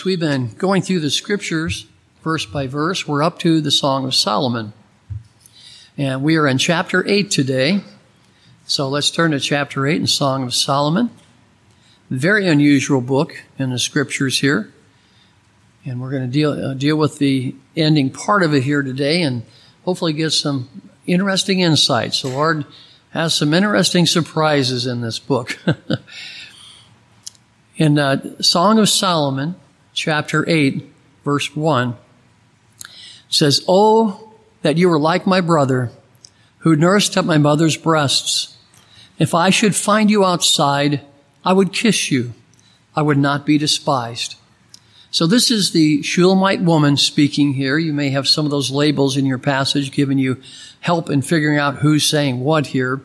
As we've been going through the scriptures verse by verse, we're up to the Song of Solomon. And we are in chapter 8 today. So let's turn to chapter 8 in Song of Solomon. Very unusual book in the scriptures here. And we're going to deal with the ending part of it here today and hopefully get some interesting insights. The Lord has some interesting surprises in this book. In Song of Solomon, chapter 8, verse 1, it says, "Oh, that you were like my brother, who nursed at my mother's breasts. If I should find you outside, I would kiss you. I would not be despised." So this is the Shulamite woman speaking here. You may have some of those labels in your passage giving you help in figuring out who's saying what here.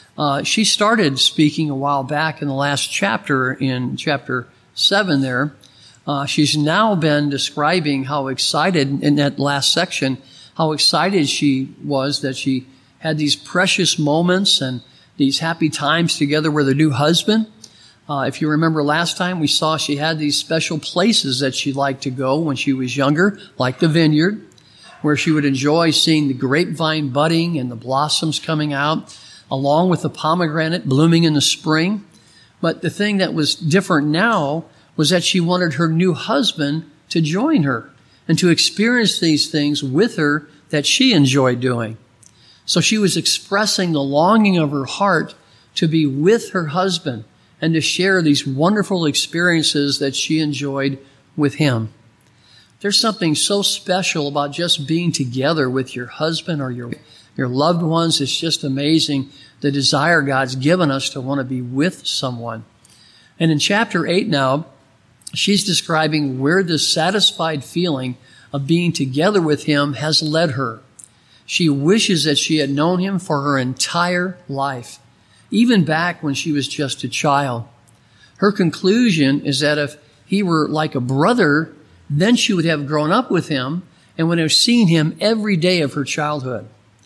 She started speaking a while back in the last chapter, in chapter 7 there. She's now been describing how excited, in that last section, how excited she was that she had these precious moments and these happy times together with her new husband. If you remember last time, we saw she had these special places that she liked to go when she was younger, like the vineyard, where she would enjoy seeing the grapevine budding and the blossoms coming out, along with the pomegranate blooming in the spring. But the thing that was different now was that she wanted her new husband to join her and to experience these things with her that she enjoyed doing. So she was expressing the longing of her heart to be with her husband and to share these wonderful experiences that she enjoyed with him. There's something so special about just being together with your husband or your loved ones. It's just amazing the desire God's given us to want to be with someone. And in chapter 8 now, she's describing where this satisfied feeling of being together with him has led her. She wishes that she had known him for her entire life, even back when she was just a child. Her conclusion is that if he were like a brother, then she would have grown up with him and would have seen him every day of her childhood.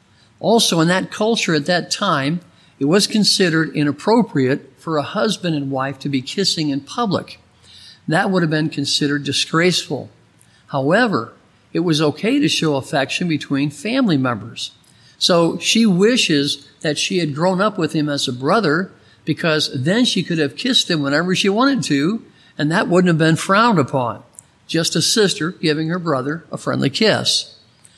Also, in that culture at that time, it was considered inappropriate for a husband and wife to be kissing in public. That would have been considered disgraceful. However, it was okay to show affection between family members. So she wishes that she had grown up with him as a brother, because then she could have kissed him whenever she wanted to, and that wouldn't have been frowned upon. Just a sister giving her brother a friendly kiss.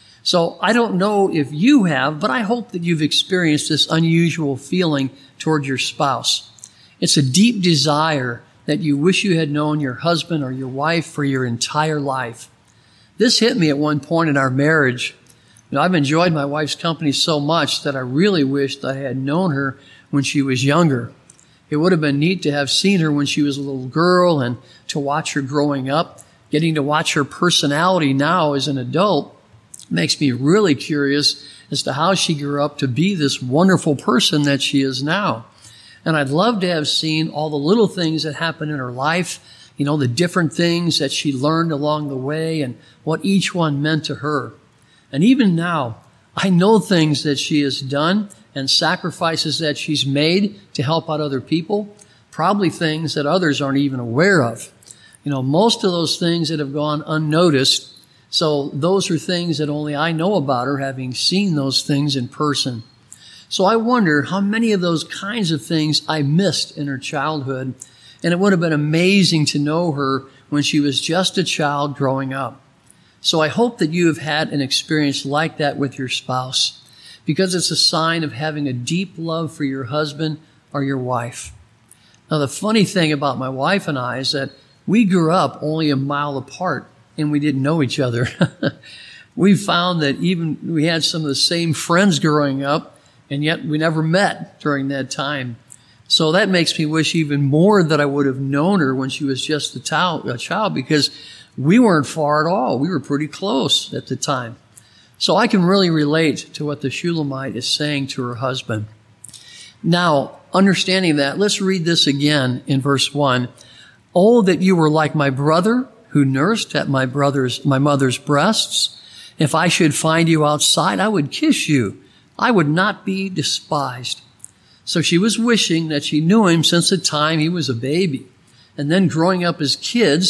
So I don't know if you have, but I hope that you've experienced this unusual feeling toward your spouse. It's a deep desire that you wish you had known your husband or your wife for your entire life. This hit me at one point in our marriage. I've enjoyed my wife's company so much that I really wished I had known her when she was younger. It would have been neat to have seen her when she was a little girl and to watch her growing up. Getting to watch her personality now as an adult makes me really curious as to how she grew up to be this wonderful person that she is now. And I'd love to have seen all the little things that happened in her life, the different things that she learned along the way and what each one meant to her. And even now, I know things that she has done and sacrifices that she's made to help out other people, probably things that others aren't even aware of. Most of those things that have gone unnoticed. So those are things that only I know about her, having seen those things in person. So I wonder how many of those kinds of things I missed in her childhood. And it would have been amazing to know her when she was just a child growing up. So I hope that you have had an experience like that with your spouse, because it's a sign of having a deep love for your husband or your wife. Now, the funny thing about my wife and I is that we grew up only a mile apart and we didn't know each other. We found that even we had some of the same friends growing up, and yet we never met during that time. So that makes me wish even more that I would have known her when she was just a child, because we weren't far at all. We were pretty close at the time. So I can really relate to what the Shulamite is saying to her husband. Now, understanding that, let's read this again in verse 1. "Oh, that you were like my brother, who nursed at my mother's breasts. If I should find you outside, I would kiss you. I would not be despised." So she was wishing that she knew him since the time he was a baby. And then growing up as kids,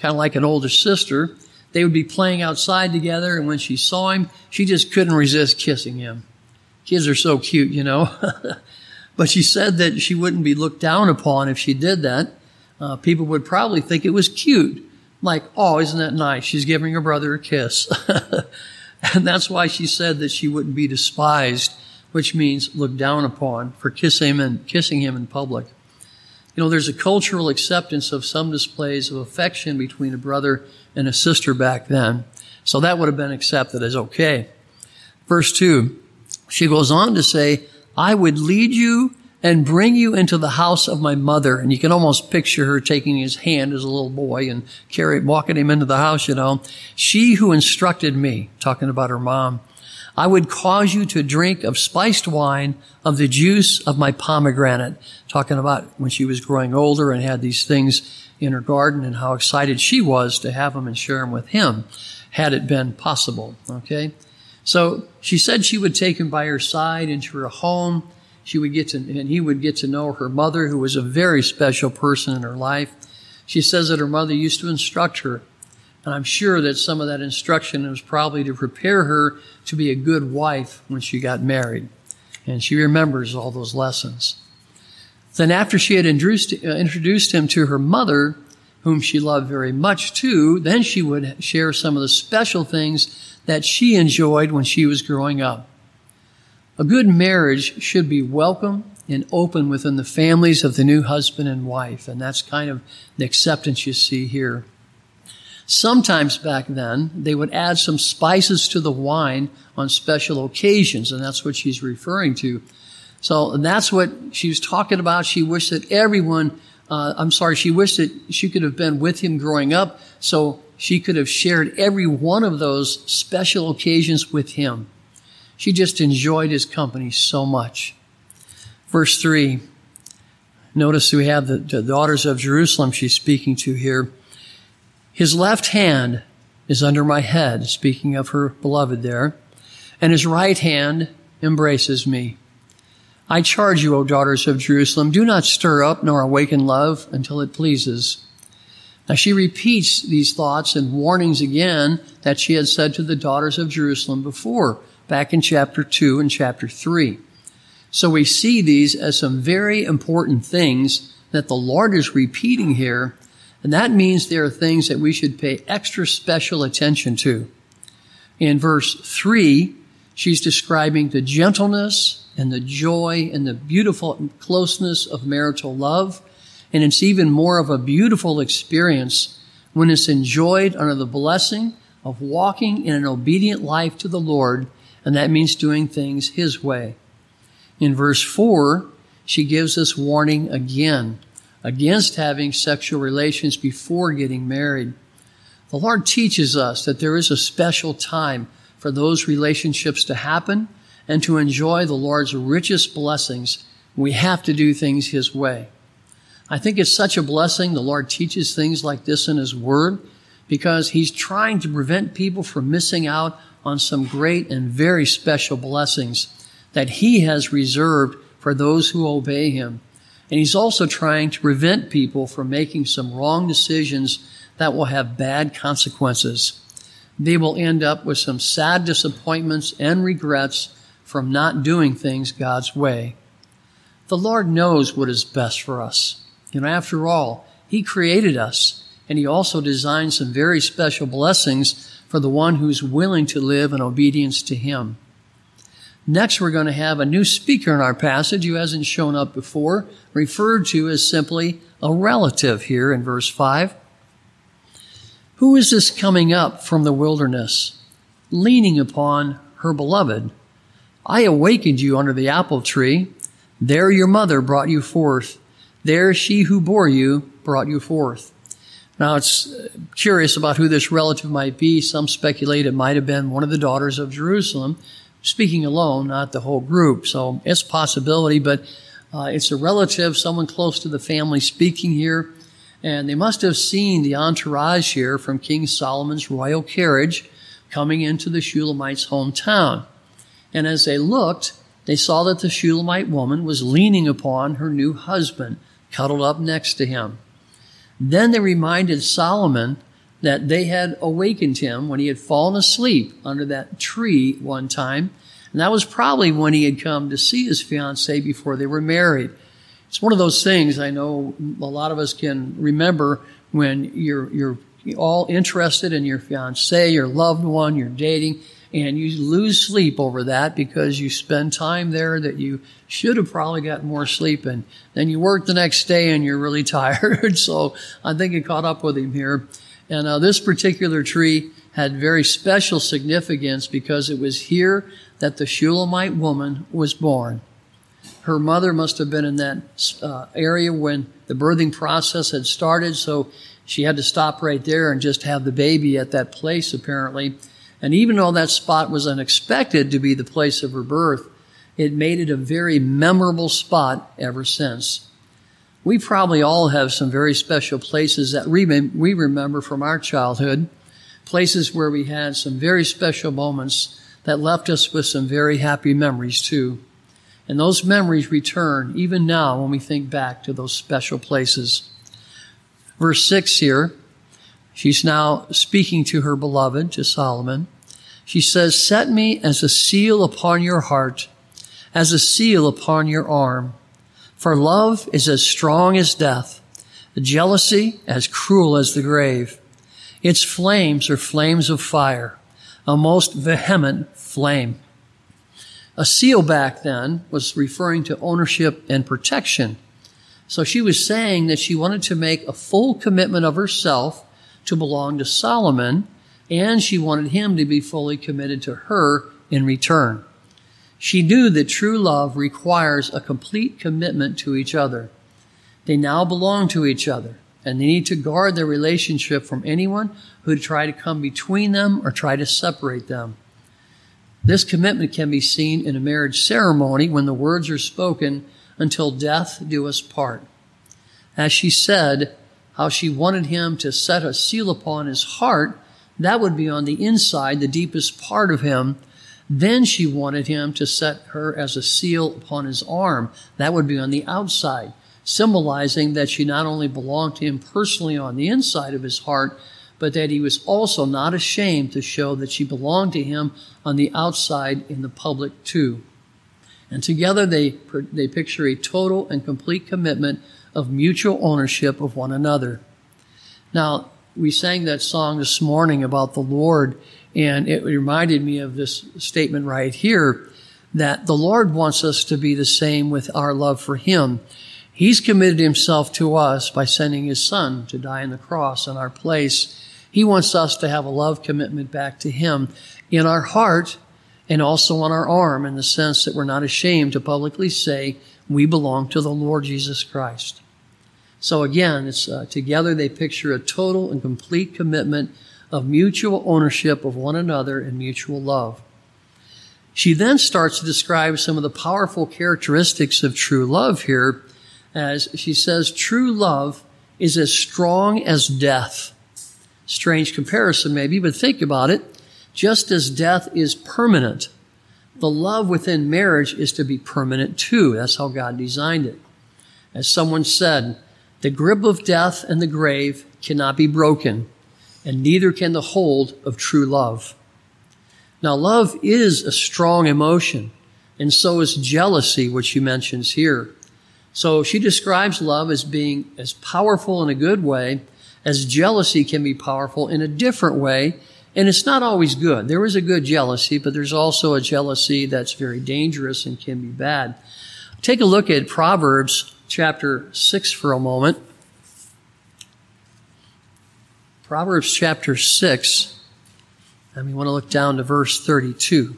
kind of like an older sister. They would be playing outside together, and when she saw him, she just couldn't resist kissing him. Kids are so cute, you know. But she said that she wouldn't be looked down upon if she did that. People would probably think it was cute. Like, oh, isn't that nice? She's giving her brother a kiss. And that's why she said that she wouldn't be despised, which means looked down upon, for kissing him in public. You know, there's a cultural acceptance of some displays of affection between a brother and a sister back then. So that would have been accepted as okay. Verse 2, she goes on to say, I would lead you and bring you into the house of my mother. And you can almost picture her taking his hand as a little boy and walking him into the house, you know. She who instructed me, talking about her mom, I would cause you to drink of spiced wine of the juice of my pomegranate, talking about when she was growing older and had these things in her garden and how excited she was to have them and share them with him, had it been possible, okay? So she said she would take him by her side into her home. And he would get to know her mother, who was a very special person in her life. She says that her mother used to instruct her. And I'm sure that some of that instruction was probably to prepare her to be a good wife when she got married. And she remembers all those lessons. Then after she had introduced him to her mother, whom she loved very much too, then she would share some of the special things that she enjoyed when she was growing up. A good marriage should be welcome and open within the families of the new husband and wife. And that's kind of the acceptance you see here. Sometimes back then, they would add some spices to the wine on special occasions, and that's what she's referring to. So that's what she was talking about. She wished that she wished that she could have been with him growing up, so she could have shared every one of those special occasions with him. She just enjoyed his company so much. Verse 3, notice we have the daughters of Jerusalem she's speaking to here. His left hand is under my head, speaking of her beloved there, and his right hand embraces me. I charge you, O daughters of Jerusalem, do not stir up nor awaken love until it pleases. Now she repeats these thoughts and warnings again that she had said to the daughters of Jerusalem before, back in chapter 2 and chapter 3. So we see these as some very important things that the Lord is repeating here, and that means there are things that we should pay extra special attention to. In verse 3, she's describing the gentleness and the joy and the beautiful closeness of marital love, and it's even more of a beautiful experience when it's enjoyed under the blessing of walking in an obedient life to the Lord, and that means doing things His way. In verse 4, she gives us warning again against having sexual relations before getting married. The Lord teaches us that there is a special time for those relationships to happen and to enjoy the Lord's richest blessings. We have to do things His way. I think it's such a blessing the Lord teaches things like this in His Word, because He's trying to prevent people from missing out on some great and very special blessings that He has reserved for those who obey Him. And He's also trying to prevent people from making some wrong decisions that will have bad consequences. They will end up with some sad disappointments and regrets from not doing things God's way. The Lord knows what is best for us. After all, He created us, and He also designed some very special blessings for the one who's willing to live in obedience to Him. Next, we're going to have a new speaker in our passage who hasn't shown up before, referred to as simply a relative here in verse 5. Who is this coming up from the wilderness, leaning upon her beloved? I awakened you under the apple tree. There your mother brought you forth. There she who bore you brought you forth. Now, it's curious about who this relative might be. Some speculate it might have been one of the daughters of Jerusalem, speaking alone, not the whole group. So it's a possibility, but it's a relative, someone close to the family speaking here. And they must have seen the entourage here from King Solomon's royal carriage coming into the Shulamite's hometown. And as they looked, they saw that the Shulamite woman was leaning upon her new husband, cuddled up next to him. Then they reminded Solomon that they had awakened him when he had fallen asleep under that tree one time. And that was probably when he had come to see his fiancée before they were married. It's one of those things I know a lot of us can remember when you're all interested in your fiancé, your loved one, you're dating, and you lose sleep over that because you spend time there that you should have probably gotten more sleep in. Then you work the next day and you're really tired. So I think it caught up with him here. And this particular tree had very special significance because it was here that the Shulamite woman was born. Her mother must have been in that area when the birthing process had started, so she had to stop right there and just have the baby at that place, apparently. And even though that spot was unexpected to be the place of her birth, it made it a very memorable spot ever since. We probably all have some very special places that we remember from our childhood, places where we had some very special moments that left us with some very happy memories too. And those memories return even now when we think back to those special places. Verse 6 here, she's now speaking to her beloved, to Solomon. She says, "Set me as a seal upon your heart, as a seal upon your arm. For love is as strong as death, jealousy as cruel as the grave. Its flames are flames of fire, a most vehement flame." A seal back then was referring to ownership and protection. So she was saying that she wanted to make a full commitment of herself to belong to Solomon, and she wanted him to be fully committed to her in return. She knew that true love requires a complete commitment to each other. They now belong to each other, and they need to guard their relationship from anyone who would try to come between them or try to separate them. This commitment can be seen in a marriage ceremony when the words are spoken, "Until death do us part." As she said, how she wanted him to set a seal upon his heart, that would be on the inside, the deepest part of him. Then she wanted him to set her as a seal upon his arm. That would be on the outside, symbolizing that she not only belonged to him personally on the inside of his heart, but that he was also not ashamed to show that she belonged to him on the outside in the public too. And together they picture a total and complete commitment of mutual ownership of one another. Now, we sang that song this morning about the Lord, and it reminded me of this statement right here, that the Lord wants us to be the same with our love for Him. He's committed Himself to us by sending His Son to die on the cross in our place. He wants us to have a love commitment back to Him in our heart and also on our arm, in the sense that we're not ashamed to publicly say we belong to the Lord Jesus Christ. So again, it's together they picture a total and complete commitment of mutual ownership of one another and mutual love. She then starts to describe some of the powerful characteristics of true love here, as she says, true love is as strong as death. Strange comparison maybe, but think about it. Just as death is permanent, the love within marriage is to be permanent too. That's how God designed it. As someone said, the grip of death and the grave cannot be broken, and neither can the hold of true love. Now, love is a strong emotion, and so is jealousy, which she mentions here. So she describes love as being as powerful in a good way as jealousy can be powerful in a different way, and it's not always good. There is a good jealousy, but there's also a jealousy that's very dangerous and can be bad. Take a look at Proverbs chapter 6 for a moment. Proverbs chapter 6, and we want to look down to verse 32.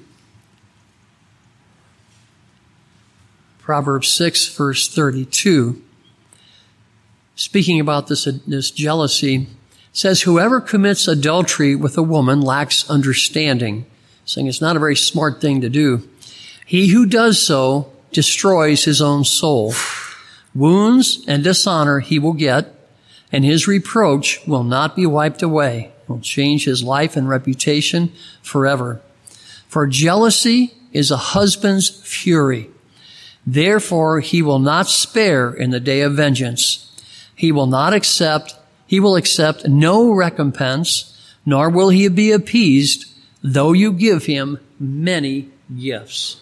Proverbs 6, verse 32. Speaking about this jealousy, says, whoever commits adultery with a woman lacks understanding, saying it's not a very smart thing to do. He who does so destroys his own soul. Wounds and dishonor he will get, and his reproach will not be wiped away. It will change his life and reputation forever. For jealousy is a husband's fury. Therefore he will not spare in the day of vengeance. He will not accept he will accept no recompense, nor will he be appeased, though you give him many gifts.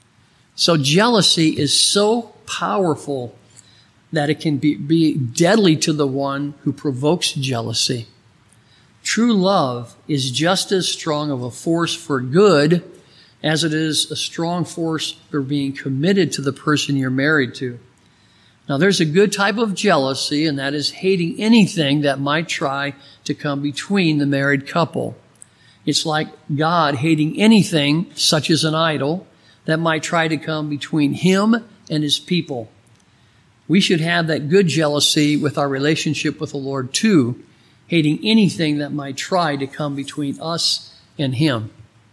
So jealousy is so powerful that it can be deadly to the one who provokes jealousy. True love is just as strong of a force for good as it is a strong force for being committed to the person you're married to. Now, there's a good type of jealousy, and that is hating anything that might try to come between the married couple. It's like God hating anything, such as an idol, that might try to come between him and his people. We should have that good jealousy with our relationship with the Lord too, hating anything that might try to come between us and him.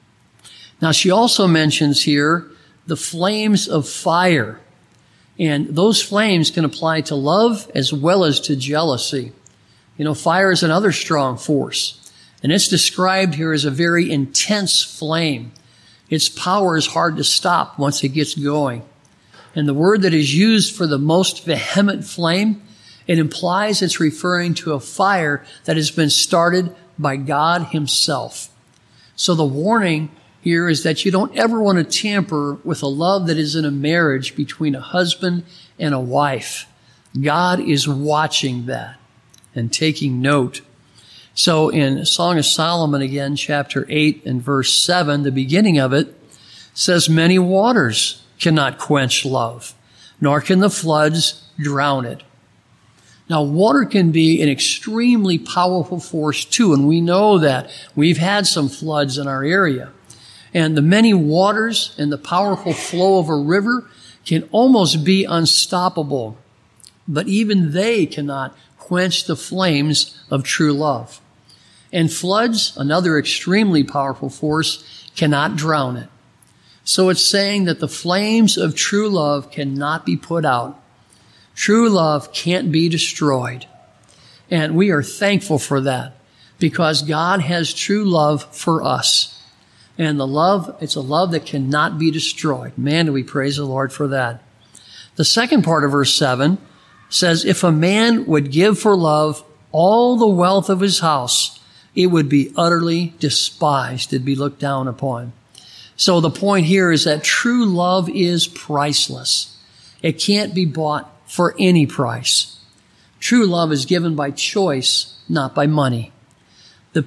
Now, she also mentions here the flames of fire. And those flames can apply to love as well as to jealousy. You know, fire is another strong force. And it's described here as a very intense flame. Its power is hard to stop once it gets going. And the word that is used for the most vehement flame, it implies it's referring to a fire that has been started by God himself. So the warning here is that you don't ever want to tamper with a love that is in a marriage between a husband and a wife. God is watching that and taking note. So in Song of Solomon again, chapter 8 and verse 7, the beginning of it says, many waters cannot quench love, nor can the floods drown it. Now, water can be an extremely powerful force too, and we know that. We've had some floods in our area. And the many waters and the powerful flow of a river can almost be unstoppable. But even they cannot quench the flames of true love. And floods, another extremely powerful force, cannot drown it. So it's saying that the flames of true love cannot be put out. True love can't be destroyed. And we are thankful for that because God has true love for us. And the love, it's a love that cannot be destroyed. Man, do we praise the Lord for that. The second part of verse 7 says, if a man would give for love all the wealth of his house, it would be utterly despised. It'd be looked down upon. So the point here is that true love is priceless. It can't be bought for any price. True love is given by choice, not by money. This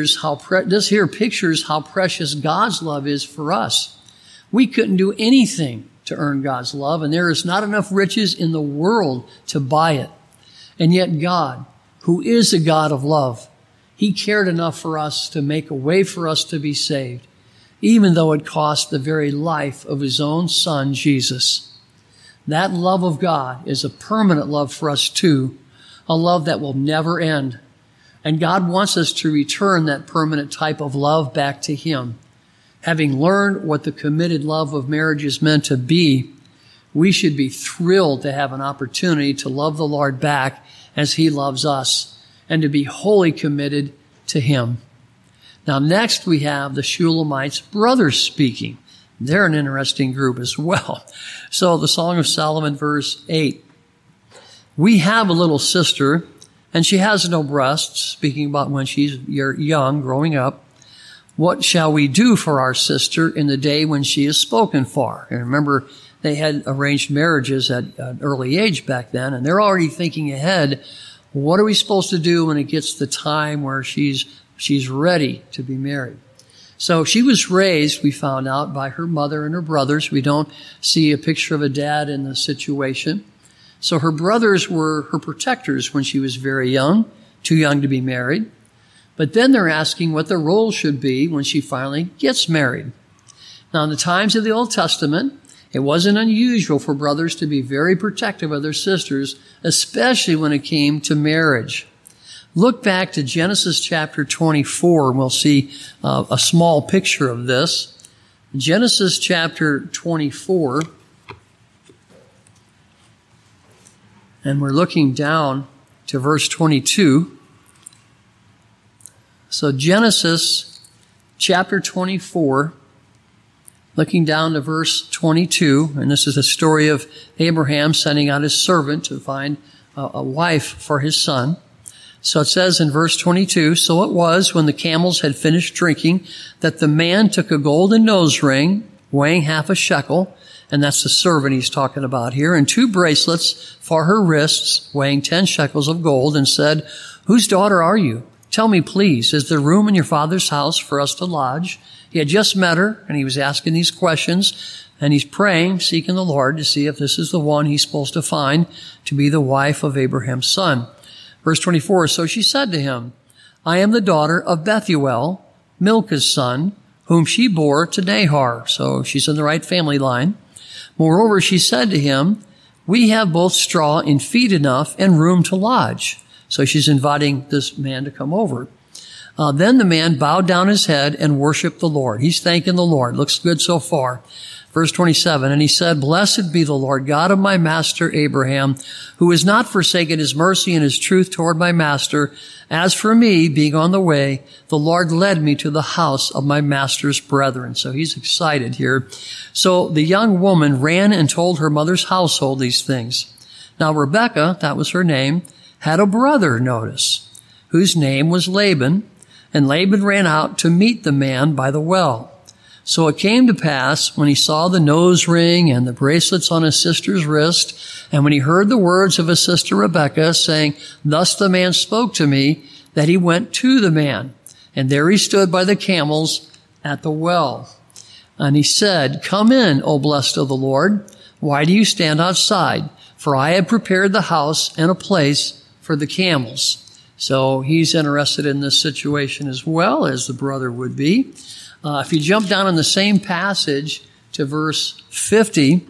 here pictures how precious God's love is for us. We couldn't do anything to earn God's love, and there is not enough riches in the world to buy it. And yet God, who is a God of love, he cared enough for us to make a way for us to be saved, even though it cost the very life of his own son, Jesus. That love of God is a permanent love for us too, a love that will never end. And God wants us to return that permanent type of love back to him. Having learned what the committed love of marriage is meant to be, we should be thrilled to have an opportunity to love the Lord back as he loves us and to be wholly committed to him. Now, next we have the Shulamites' brothers speaking. They're an interesting group as well. So the Song of Solomon, verse 8. We have a little sister, and she has no breasts, speaking about when she's young, growing up. What shall we do for our sister in the day when she is spoken for? And remember, they had arranged marriages at an early age back then, and they're already thinking ahead. What are we supposed to do when it gets the time where she's ready to be married? So she was raised, we found out, by her mother and her brothers. We don't see a picture of a dad in the situation. So her brothers were her protectors when she was very young, too young to be married. But then they're asking what their role should be when she finally gets married. Now, in the times of the Old Testament, it wasn't unusual for brothers to be very protective of their sisters, especially when it came to marriage. Look back to Genesis chapter 24, and we'll see a small picture of this. Genesis chapter 24, and we're looking down to verse 22. So Genesis chapter 24, looking down to verse 22, and this is a story of Abraham sending out his servant to find a wife for his son. So it says in verse 22, so it was when the camels had finished drinking that the man took a golden nose ring weighing half a shekel, and that's the servant he's talking about here, and 2 bracelets for her wrists weighing 10 shekels of gold, and said, whose daughter are you? Tell me, please, is there room in your father's house for us to lodge? He had just met her, and he was asking these questions, and he's praying, seeking the Lord to see if this is the one he's supposed to find to be the wife of Abraham's son. Verse 24, so she said to him, I am the daughter of Bethuel, Milcah's son, whom she bore to Nahor. So she's in the right family line. Moreover, she said to him, we have both straw and feed enough and room to lodge. So she's inviting this man to come over. Then the man bowed down his head and worshiped the Lord. He's thanking the Lord. Looks good so far. Verse 27, and he said, blessed be the Lord God of my master Abraham, who has not forsaken his mercy and his truth toward my master. As for me, being on the way, the Lord led me to the house of my master's brethren. So he's excited here. So the young woman ran and told her mother's household these things. Now Rebekah, that was her name, had a brother, notice, whose name was Laban, and Laban ran out to meet the man by the well. So it came to pass, when he saw the nose ring and the bracelets on his sister's wrist, and when he heard the words of his sister Rebekah, saying, thus the man spoke to me, that he went to the man. And there he stood by the camels at the well. And he said, come in, O blessed of the Lord. Why do you stand outside? For I have prepared the house and a place for the camels. So he's interested in this situation as well, as the brother would be. If you jump down in the same passage to verse 50,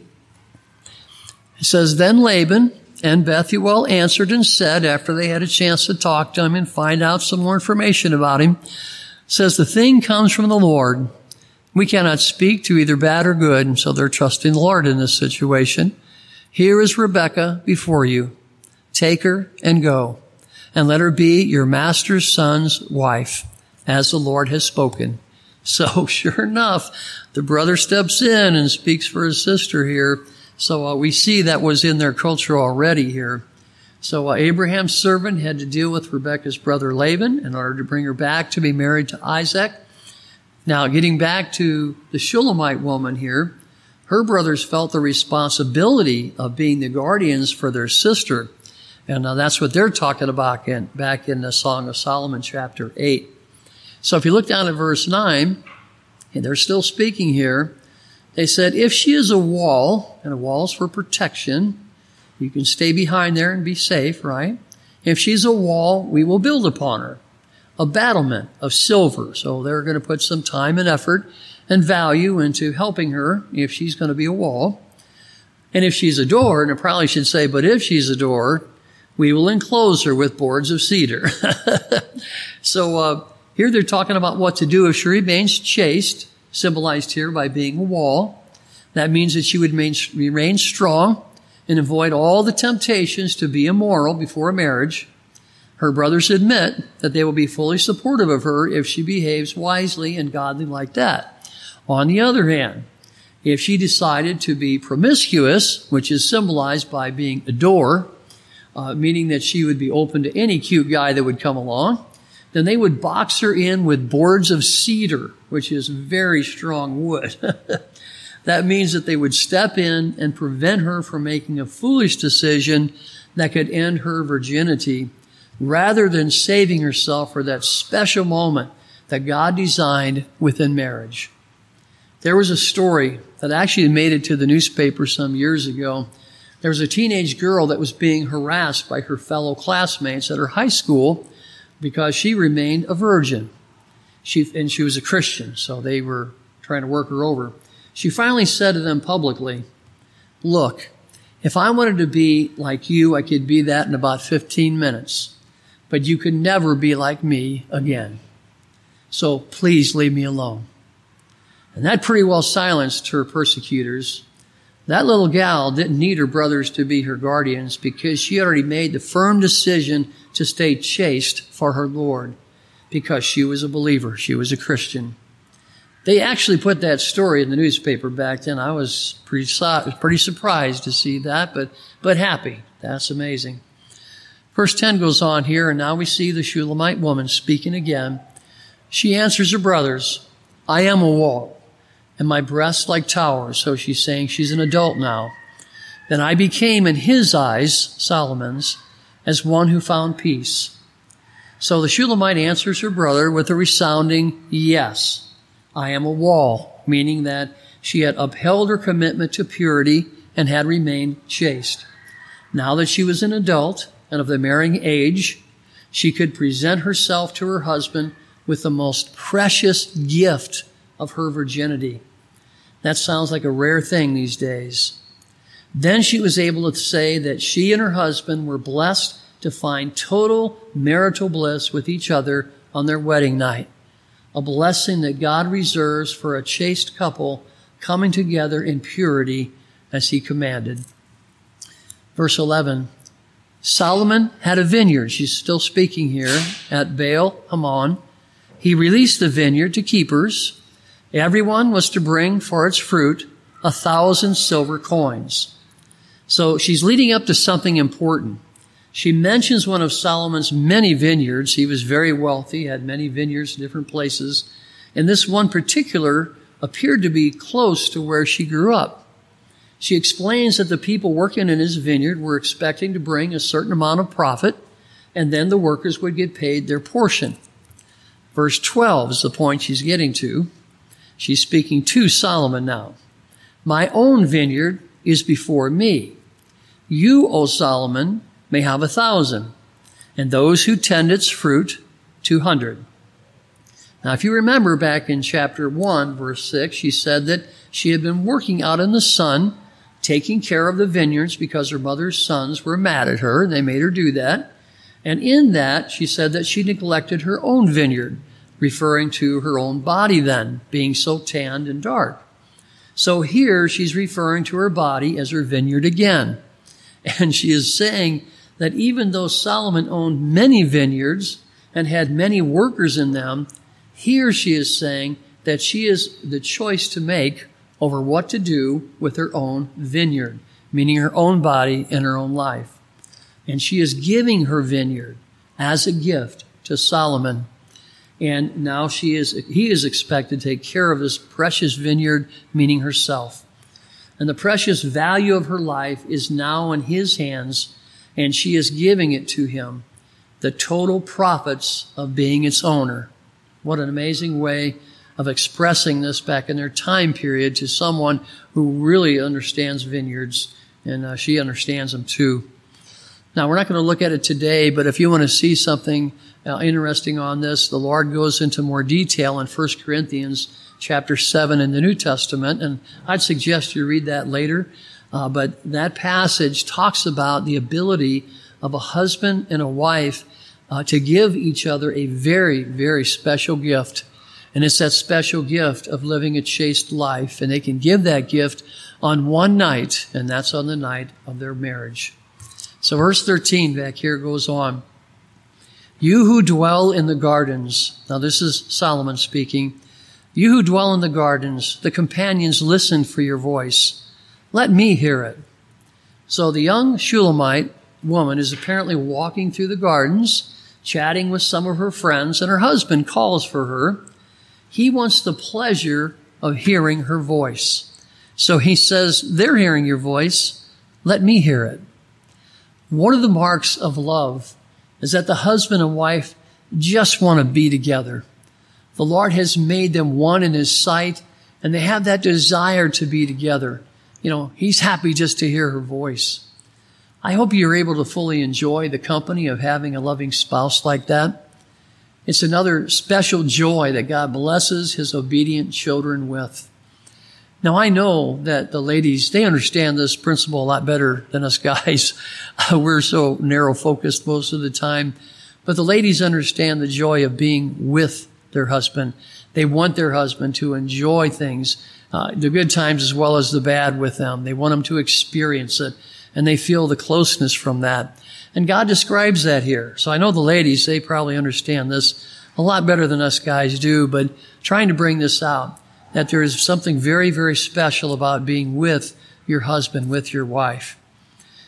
it says, then Laban and Bethuel answered and said, after they had a chance to talk to him and find out some more information about him, says, the thing comes from the Lord. We cannot speak to either bad or good, and so they're trusting the Lord in this situation. Here is Rebekah before you. Take her and go, and let her be your master's son's wife, as the Lord has spoken. So sure enough, the brother steps in and speaks for his sister here. So we see that was in their culture already here. So Abraham's servant had to deal with Rebekah's brother Laban in order to bring her back to be married to Isaac. Now, getting back to the Shulamite woman here, her brothers felt the responsibility of being the guardians for their sister. And that's what they're talking about back in the Song of Solomon, chapter 8. So if you look down at verse 9, and they're still speaking here, they said, if she is a wall, and a wall is for protection, you can stay behind there and be safe, right? If she's a wall, we will build upon her. A battlement of silver. So they're going to put some time and effort and value into helping her if she's going to be a wall. And if she's a door, and I probably should say, but if she's a door, we will enclose her with boards of cedar. So here they're talking about what to do if she remains chaste, symbolized here by being a wall. That means that she would remain strong and avoid all the temptations to be immoral before marriage. Her brothers admit that they will be fully supportive of her if she behaves wisely and godly like that. On the other hand, if she decided to be promiscuous, which is symbolized by being a door, meaning that she would be open to any cute guy that would come along, then they would box her in with boards of cedar, which is very strong wood. That means that they would step in and prevent her from making a foolish decision that could end her virginity, rather than saving herself for that special moment that God designed within marriage. There was a story that actually made it to the newspaper some years ago. There was a teenage girl that was being harassed by her fellow classmates at her high school because she remained a virgin. She was a Christian, so they were trying to work her over. She finally said to them publicly, look, if I wanted to be like you, I could be that in about 15 minutes. But you could never be like me again. So please leave me alone. And that pretty well silenced her persecutors. That little gal didn't need her brothers to be her guardians because she already made the firm decision to stay chaste for her Lord because she was a believer. She was a Christian. They actually put that story in the newspaper back then. I was pretty surprised to see that, but happy. That's amazing. Verse 10 goes on here, and now we see the Shulamite woman speaking again. She answers her brothers, I am a wall, and my breasts like towers. So she's saying she's an adult now. Then I became in his eyes, Solomon's, as one who found peace. So the Shulamite answers her brother with a resounding yes. I am a wall, meaning that she had upheld her commitment to purity and had remained chaste. Now that she was an adult and of the marrying age, she could present herself to her husband with the most precious gift of her virginity. That sounds like a rare thing these days. Then she was able to say that she and her husband were blessed to find total marital bliss with each other on their wedding night, a blessing that God reserves for a chaste couple coming together in purity as he commanded. Verse 11, Solomon had a vineyard. She's still speaking here at Baal Hamon. He released the vineyard to keepers. Everyone was to bring for its fruit 1,000 silver coins. So she's leading up to something important. She mentions one of Solomon's many vineyards. He was very wealthy, had many vineyards in different places. And this one particular appeared to be close to where she grew up. She explains that the people working in his vineyard were expecting to bring a certain amount of profit, and then the workers would get paid their portion. Verse 12 is the point she's getting to. She's speaking to Solomon now. My own vineyard is before me. You, O Solomon, may have 1,000, and those who tend its fruit, 200. Now, if you remember back in chapter 1, verse 6, she said that she had been working out in the sun, taking care of the vineyards because her mother's sons were mad at her, and they made her do that. And in that, she said that she neglected her own vineyard, referring to her own body then, being so tanned and dark. So here, she's referring to her body as her vineyard again. And she is saying that even though Solomon owned many vineyards and had many workers in them, here she is saying that she has the choice to make over what to do with her own vineyard, meaning her own body and her own life. And she is giving her vineyard as a gift to Solomon. And now he is expected to take care of this precious vineyard, meaning herself. And the precious value of her life is now in his hands, and she is giving it to him, the total profits of being its owner. What an amazing way of expressing this back in their time period to someone who really understands vineyards, and she understands them too. Now, we're not going to look at it today, but if you want to see something interesting on this, the Lord goes into more detail in 1 Corinthians chapter 7 in the New Testament, and I'd suggest you read that later. But that passage talks about the ability of a husband and a wife to give each other a very, very special gift. And it's that special gift of living a chaste life. And they can give that gift on one night, and that's on the night of their marriage. So verse 13 back here goes on. You who dwell in the gardens, now this is Solomon speaking, you who dwell in the gardens, the companions listen for your voice. Let me hear it. So the young Shulamite woman is apparently walking through the gardens, chatting with some of her friends, and her husband calls for her. He wants the pleasure of hearing her voice. So he says, they're hearing your voice. Let me hear it. One of the marks of love is that the husband and wife just want to be together. The Lord has made them one in his sight, and they have that desire to be together. You know, he's happy just to hear her voice. I hope you're able to fully enjoy the company of having a loving spouse like that. It's another special joy that God blesses his obedient children with. Now, I know that the ladies, they understand this principle a lot better than us guys. We're so narrow-focused most of the time. But the ladies understand the joy of being with their husband. They want their husband to enjoy things, the good times as well as the bad with them. They want them to experience it, and they feel the closeness from that. And God describes that here. So I know the ladies, they probably understand this a lot better than us guys do, but trying to bring this out, that there is something very, very special about being with your husband, with your wife.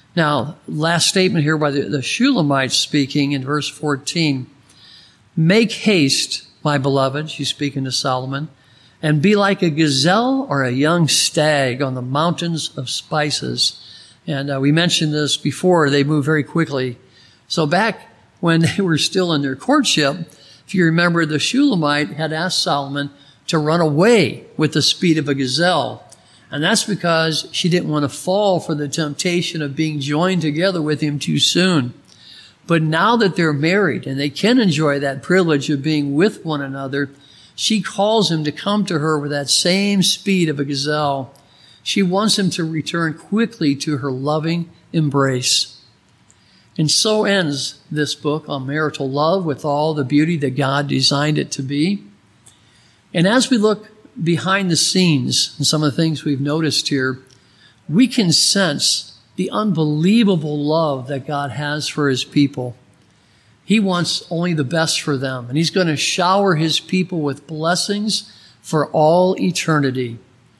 Now, last statement here by the Shulamite speaking in verse 14. Make haste, my beloved, she's speaking to Solomon, and be like a gazelle or a young stag on the mountains of spices. And we mentioned this before, they move very quickly. So back when they were still in their courtship, if you remember, the Shulamite had asked Solomon to run away with the speed of a gazelle. And that's because she didn't want to fall for the temptation of being joined together with him too soon. But now that they're married and they can enjoy that privilege of being with one another, she calls him to come to her with that same speed of a gazelle. She wants him to return quickly to her loving embrace. And so ends this book on marital love with all the beauty that God designed it to be. And as we look behind the scenes and some of the things we've noticed here, we can sense the unbelievable love that God has for his people. He wants only the best for them, and he's going to shower his people with blessings for all eternity.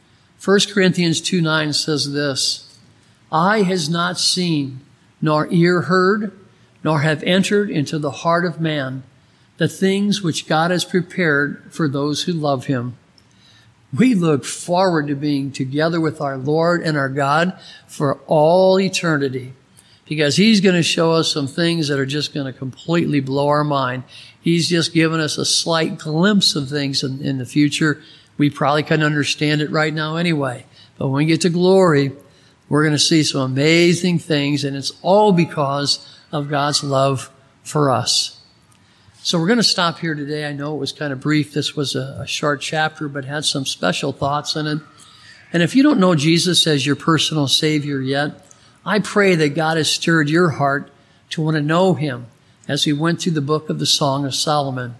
1 Corinthians 2:9 says this, Eye has not seen, nor ear heard, nor have entered into the heart of man the things which God has prepared for those who love him. We look forward to being together with our Lord and our God for all eternity, because he's going to show us some things that are just going to completely blow our mind. He's just given us a slight glimpse of things in the future. We probably couldn't understand it right now anyway. But when we get to glory, we're going to see some amazing things, and it's all because of God's love for us. So we're going to stop here today. I know it was kind of brief. This was a short chapter, but had some special thoughts in it. And if you don't know Jesus as your personal Savior yet, I pray that God has stirred your heart to want to know him as we went through the book of the Song of Solomon.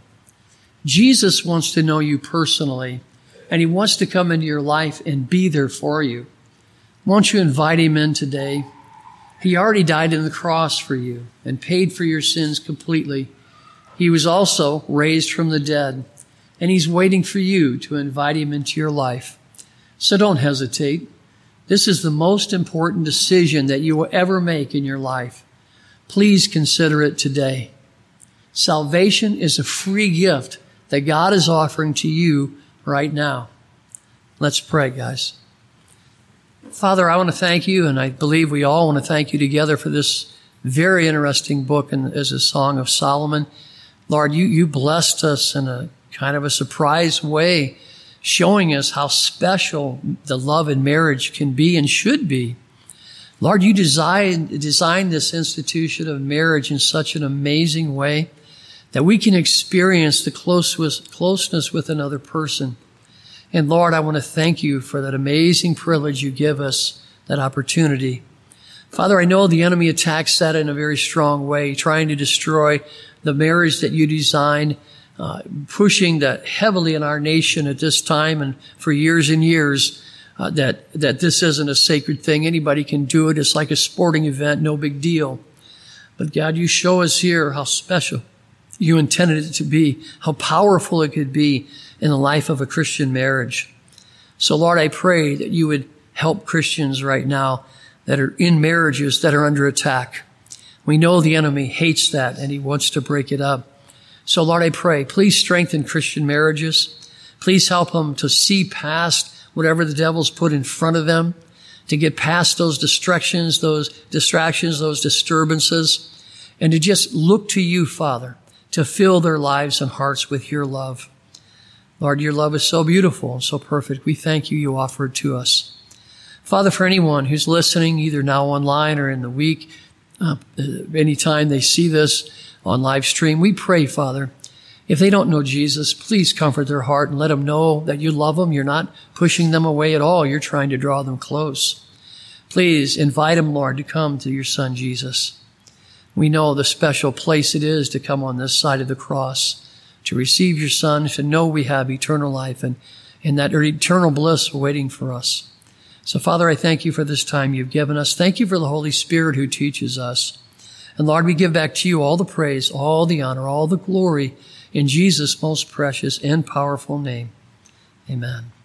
Jesus wants to know you personally, and he wants to come into your life and be there for you. Won't you invite him in today? He already died on the cross for you and paid for your sins completely. He was also raised from the dead, and he's waiting for you to invite him into your life. So don't hesitate. This is the most important decision that you will ever make in your life. Please consider it today. Salvation is a free gift that God is offering to you right now. Let's pray, guys. Father, I want to thank you, and I believe we all want to thank you together for this very interesting book and as a Song of Solomon. Lord, you blessed us in a kind of a surprise way, showing us how special the love in marriage can be and should be. Lord, you designed this institution of marriage in such an amazing way that we can experience the closeness with another person. And Lord, I want to thank you for that amazing privilege you give us, that opportunity. Father, I know the enemy attacks that in a very strong way, trying to destroy the marriage that you designed, pushing that heavily in our nation at this time and for years and years, that this isn't a sacred thing. Anybody can do it. It's like a sporting event, no big deal. But God, you show us here how special you intended it to be, how powerful it could be in the life of a Christian marriage. So Lord, I pray that you would help Christians right now that are in marriages that are under attack. We know the enemy hates that and he wants to break it up. So Lord, I pray, please strengthen Christian marriages. Please help them to see past whatever the devil's put in front of them, to get past those distractions, those disturbances, and to just look to you, Father, to fill their lives and hearts with your love. Lord, your love is so beautiful and so perfect. We thank you, you offer it to us. Father, for anyone who's listening, either now online or in the week, anytime they see this on live stream, we pray, Father, if they don't know Jesus, please comfort their heart and let them know that you love them. You're not pushing them away at all. You're trying to draw them close. Please invite them, Lord, to come to your Son, Jesus. We know the special place it is to come on this side of the cross, to receive your Son, to know we have eternal life and that eternal bliss waiting for us. So, Father, I thank you for this time you've given us. Thank you for the Holy Spirit who teaches us. And, Lord, we give back to you all the praise, all the honor, all the glory in Jesus' most precious and powerful name. Amen.